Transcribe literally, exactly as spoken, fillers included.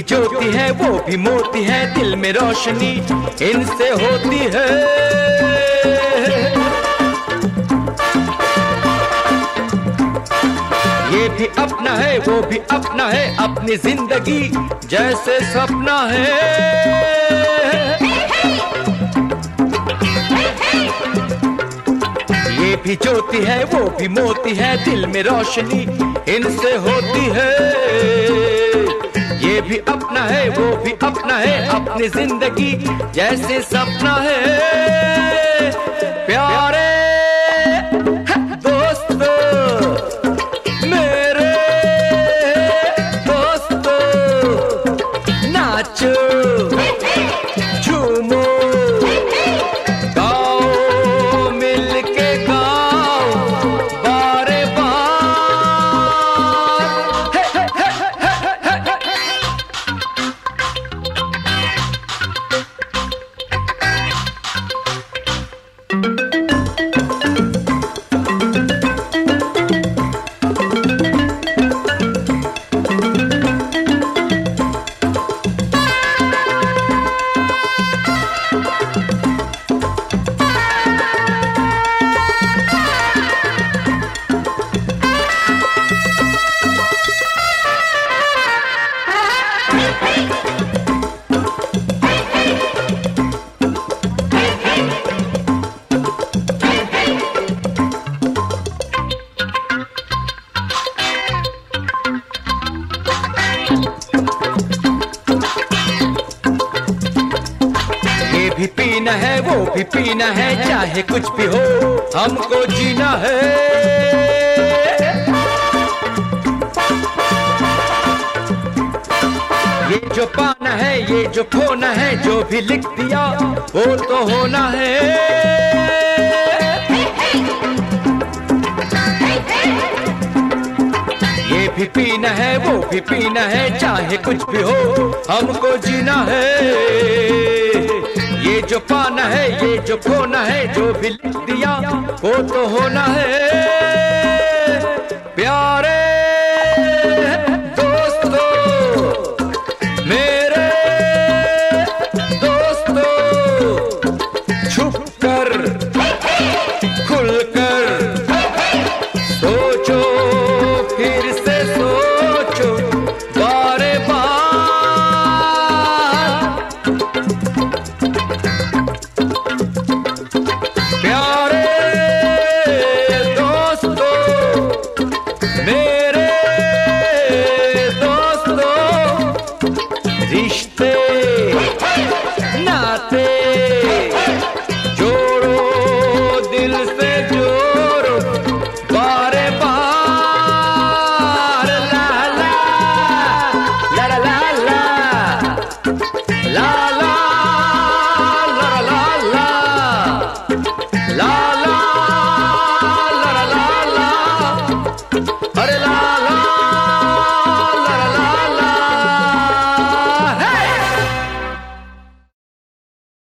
ज्योति है वो भी मोती है, दिल में रोशनी इनसे होती है। ये भी अपना है वो भी अपना है, अपनी जिंदगी जैसे सपना है। ये भी ज्योति है वो भी मोती है, दिल में रोशनी इनसे होती है। ये भी अपना है वो भी अपना है, अपनी जिंदगी जैसे सपना है। प्यारे दोस्तों मेरे दोस्तों, नाचो झूमो गाओ मिलके गाओ बारे बार। हे, हे, हे, हे, हे, हे, हे। ये भी पीना है वो भी पीना है, चाहे कुछ भी हो हमको जीना है। ये जो पाना है ये जो खोना है, जो भी लिख दिया वो तो होना है। ये भी पीना है वो भी पीना है, चाहे कुछ भी हो हमको जीना है। ये जो पाना है ये जो खोना है, जो भी लिख दिया वो तो होना है। प्यारे दोस्तों मेरे दोस्तों, छुपकर खुलकर सोचो फिर से सोचो बारे बार। प्यारे दोस्तों मेरे दोस्तों, रिश्ते नाते